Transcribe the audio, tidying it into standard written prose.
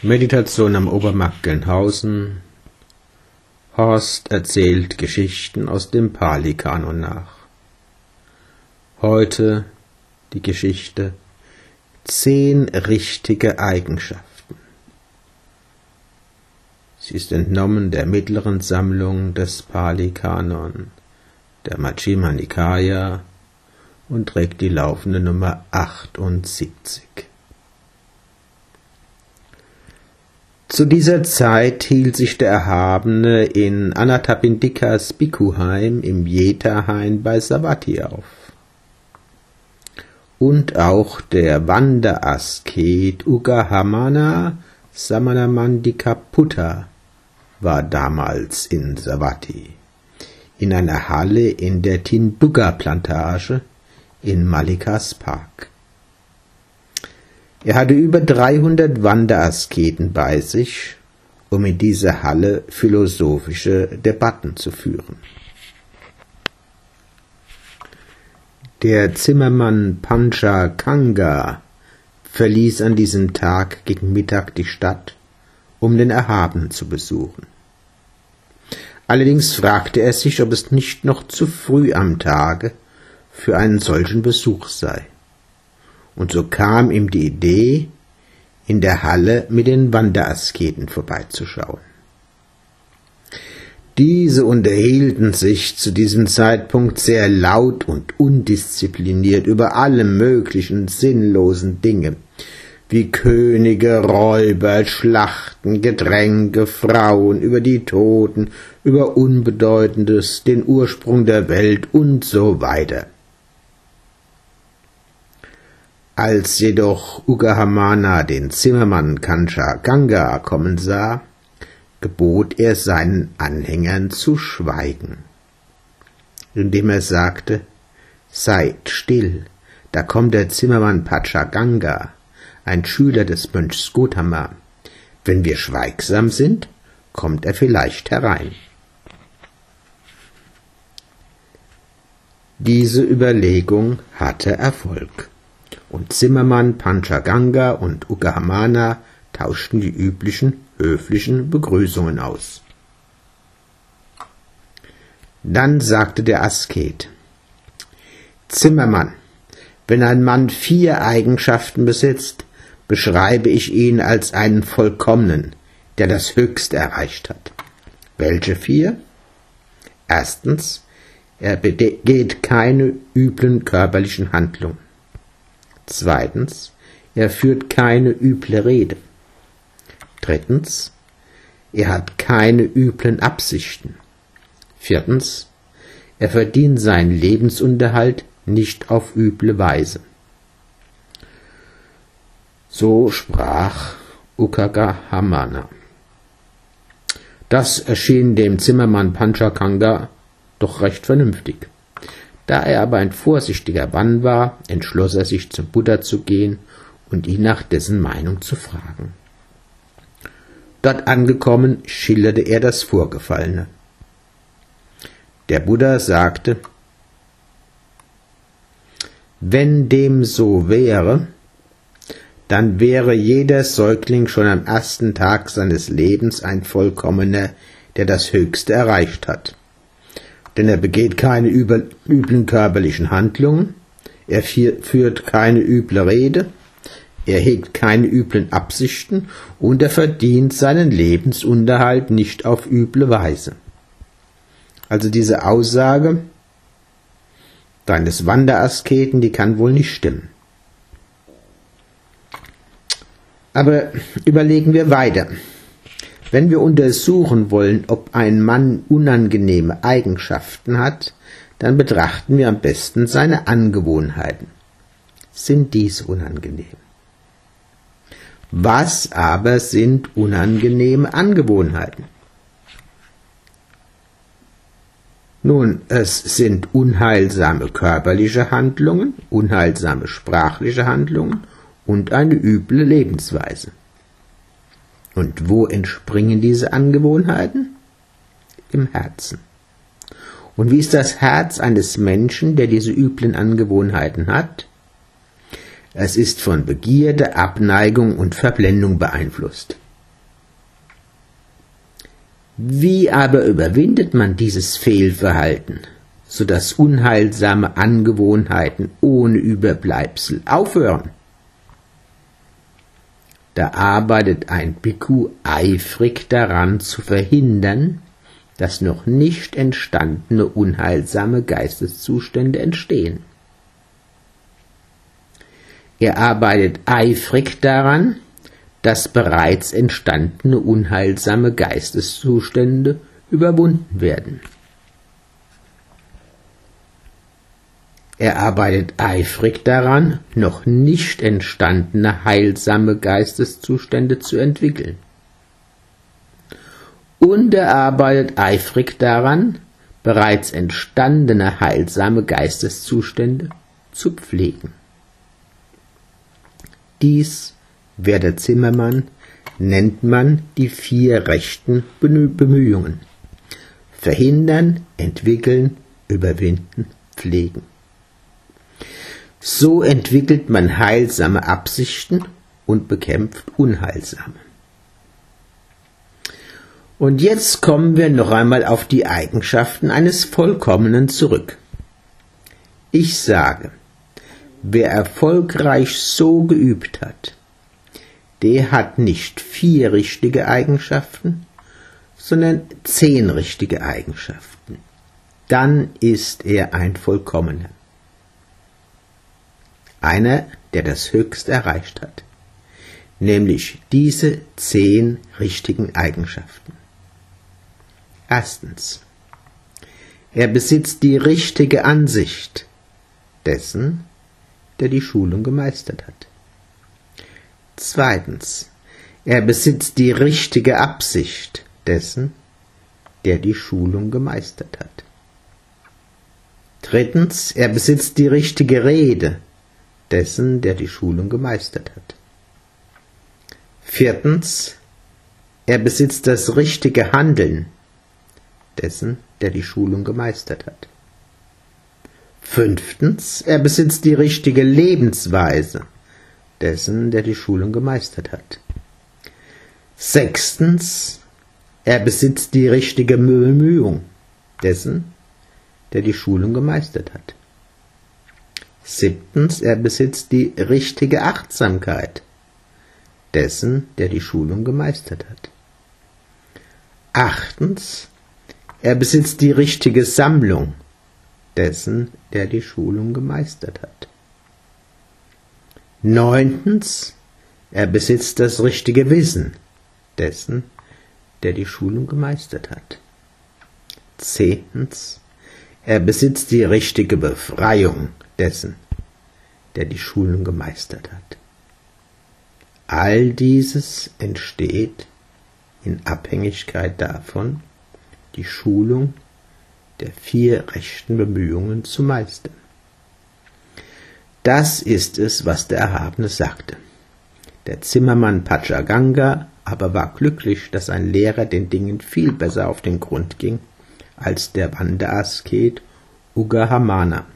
Meditation am Obermarkt Gelnhausen. Horst erzählt Geschichten aus dem Pali-Kanon nach. Heute die Geschichte 10 richtige Eigenschaften. Sie ist entnommen der mittleren Sammlung des Pali-Kanon, der Majjhima Nikaya, und trägt die laufende Nummer 78. Zu dieser Zeit hielt sich der Erhabene in Anathapindikas Bhikkhuheim im Jeta-Hain bei Savatthi auf. Und auch der Wanderasket Uggahamana Samanamandikaputta war damals in Savatthi, in einer Halle in der Tindugga-Plantage in Mallikas Park. Er hatte über 300 Wanderasketen bei sich, um in dieser Halle philosophische Debatten zu führen. Der Zimmermann Pancha-Kanga verließ an diesem Tag gegen Mittag die Stadt, um den Erhabenen zu besuchen. Allerdings fragte er sich, ob es nicht noch zu früh am Tage für einen solchen Besuch sei. Und so kam ihm die Idee, in der Halle mit den Wanderasketen vorbeizuschauen. Diese unterhielten sich zu diesem Zeitpunkt sehr laut und undiszipliniert über alle möglichen sinnlosen Dinge, wie Könige, Räuber, Schlachten, Getränke, Frauen, über die Toten, über Unbedeutendes, den Ursprung der Welt und so weiter. Als jedoch Uggahamana den Zimmermann Pancha-Kanga kommen sah, gebot er seinen Anhängern zu schweigen, indem er sagte: »Seid still, da kommt der Zimmermann Pancha-Kanga, ein Schüler des Mönchs Gotama. Wenn wir schweigsam sind, kommt er vielleicht herein.« Diese Überlegung hatte Erfolg. Und Zimmermann Pancha-Kanga und Uggahamana tauschten die üblichen höflichen Begrüßungen aus. Dann sagte der Asket: »Zimmermann, wenn ein Mann 4 Eigenschaften besitzt, beschreibe ich ihn als einen Vollkommenen, der das Höchste erreicht hat.« »Welche 4? Erstens, er begeht keine üblen körperlichen Handlungen. Zweitens, er führt keine üble Rede. Drittens, er hat keine üblen Absichten. Viertens, er verdient seinen Lebensunterhalt nicht auf üble Weise.« So sprach Uggahamana. Das erschien dem Zimmermann Pancha-Kanga doch recht vernünftig. Da er aber ein vorsichtiger Mann war, entschloss er sich, zum Buddha zu gehen und ihn nach dessen Meinung zu fragen. Dort angekommen, schilderte er das Vorgefallene. Der Buddha sagte: »Wenn dem so wäre, dann wäre jeder Säugling schon am ersten Tag seines Lebens ein Vollkommener, der das Höchste erreicht hat. Denn er begeht keine üblen körperlichen Handlungen, er führt keine üble Rede, er hegt keine üblen Absichten und er verdient seinen Lebensunterhalt nicht auf üble Weise.« Also diese Aussage deines Wanderasketen, die kann wohl nicht stimmen. Aber überlegen wir weiter. Wenn wir untersuchen wollen, ob ein Mann unangenehme Eigenschaften hat, dann betrachten wir am besten seine Angewohnheiten. Sind diese unangenehm? Was aber sind unangenehme Angewohnheiten? Nun, es sind unheilsame körperliche Handlungen, unheilsame sprachliche Handlungen und eine üble Lebensweise. Und wo entspringen diese Angewohnheiten? Im Herzen. Und wie ist das Herz eines Menschen, der diese üblen Angewohnheiten hat? Es ist von Begierde, Abneigung und Verblendung beeinflusst. Wie aber überwindet man dieses Fehlverhalten, sodass unheilsame Angewohnheiten ohne Überbleibsel aufhören? Da arbeitet ein Bhikkhu eifrig daran zu verhindern, dass noch nicht entstandene unheilsame Geisteszustände entstehen. Er arbeitet eifrig daran, dass bereits entstandene unheilsame Geisteszustände überwunden werden. Er arbeitet eifrig daran, noch nicht entstandene heilsame Geisteszustände zu entwickeln. Und er arbeitet eifrig daran, bereits entstandene heilsame Geisteszustände zu pflegen. Dies, werter Zimmermann, nennt man die 4 rechten Bemühungen: Verhindern, entwickeln, überwinden, pflegen. So entwickelt man heilsame Absichten und bekämpft unheilsame. Und jetzt kommen wir noch einmal auf die Eigenschaften eines Vollkommenen zurück. Ich sage, wer erfolgreich so geübt hat, der hat nicht 4 richtige Eigenschaften, sondern 10 richtige Eigenschaften. Dann ist er ein Vollkommener. Einer, der das Höchste erreicht hat, nämlich diese 10 richtigen Eigenschaften. Erstens, er besitzt die richtige Ansicht dessen, der die Schulung gemeistert hat. Zweitens, er besitzt die richtige Absicht dessen, der die Schulung gemeistert hat. Drittens, er besitzt die richtige Rede dessen, der die Schulung gemeistert hat. Viertens, er besitzt das richtige Handeln dessen, der die Schulung gemeistert hat. Fünftens, er besitzt die richtige Lebensweise dessen, der die Schulung gemeistert hat. Sechstens, er besitzt die richtige Bemühung dessen, der die Schulung gemeistert hat. Siebtens, er besitzt die richtige Achtsamkeit dessen, der die Schulung gemeistert hat. Achtens, er besitzt die richtige Sammlung dessen, der die Schulung gemeistert hat. Neuntens, er besitzt das richtige Wissen dessen, der die Schulung gemeistert hat. Zehntens, er besitzt die richtige Befreiung dessen, der die Schulung gemeistert hat. All dieses entsteht in Abhängigkeit davon, die Schulung der 4 rechten Bemühungen zu meistern. Das ist es, was der Erhabene sagte. Der Zimmermann Pachaganga aber war glücklich, dass ein Lehrer den Dingen viel besser auf den Grund ging als der Wanderasket Ugahamana.